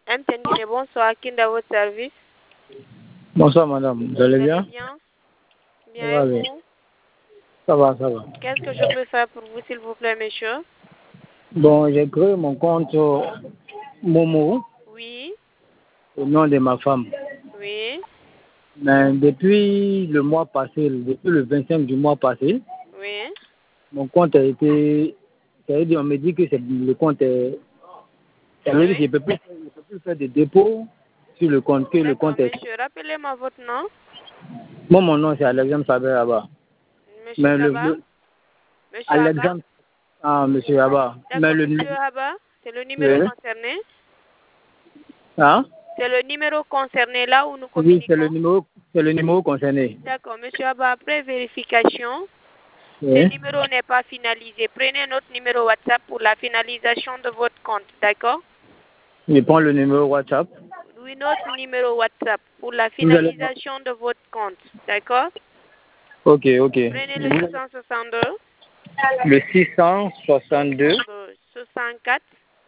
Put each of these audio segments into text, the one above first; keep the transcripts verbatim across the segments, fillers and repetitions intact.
M T N Guinée, bonsoir. Qui est à votre service? Bonsoir madame, vous allez bien? Bien. Bien, Ça va, et bien. vous? Ça va, ça va. Qu'est-ce que je peux faire pour vous, s'il vous plaît, monsieur? Bon, j'ai créé mon compte euh, Momo Oui, au nom de ma femme. oui, Mais depuis le mois passé, depuis le vingt-cinq du mois passé, oui. mon compte a été... Ça veut dire, on me dit que c'est- le compte est... Ça veut dire que je ne peux, plus- je peux plus faire de dépôt sur le compte, que le D'accord, compte est... monsieur. Rappelez-moi votre nom. Moi, mon nom, c'est Alexandre Faber Abba. Monsieur Mais le... Saba. le- Monsieur Abba. Alexandre... Ah, monsieur Abba. Mais D'accord, le... monsieur Abba. C'est le numéro Oui. concerné. Hein? C'est le numéro concerné là où nous Oui, c'est le communiquons. numéro, c'est le numéro concerné. D'accord, monsieur Abba. Après vérification, Oui. ce numéro n'est pas finalisé. Prenez notre numéro WhatsApp pour la finalisation de votre compte. D'accord? Je prends le numéro WhatsApp. Oui, notre numéro WhatsApp pour la Vous allez... finalisation de votre compte. D'accord? Ok, ok. Prenez le six cent soixante-deux. Le six cent soixante-deux, soixante-quatre.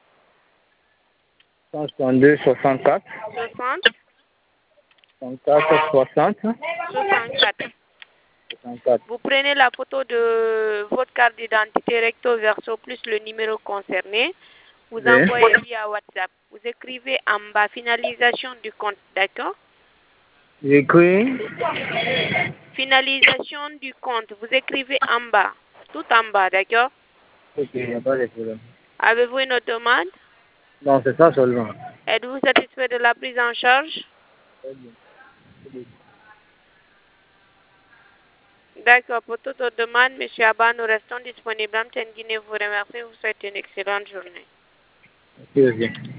cent soixante-deux, soixante-quatre, soixante. soixante-quatre, soixante, soixante-quatre. soixante-quatre. Vous prenez la photo de votre carte d'identité recto verso plus le numéro concerné. Vous Oui. envoyez via WhatsApp. Vous écrivez en bas finalisation du compte. D'accord? J'écris. Finalisation du compte. Vous écrivez en bas. Tout en bas. D'accord? Ok, il n'y a pas de problème. Avez-vous une autre demande? Non, c'est ça seulement. Êtes-vous satisfait de la prise en charge? D'accord. Pour toute autre demande, M. Abba, nous restons disponibles. M T N Guinée vous remercie. Vous souhaite une excellente journée. Ok, ok.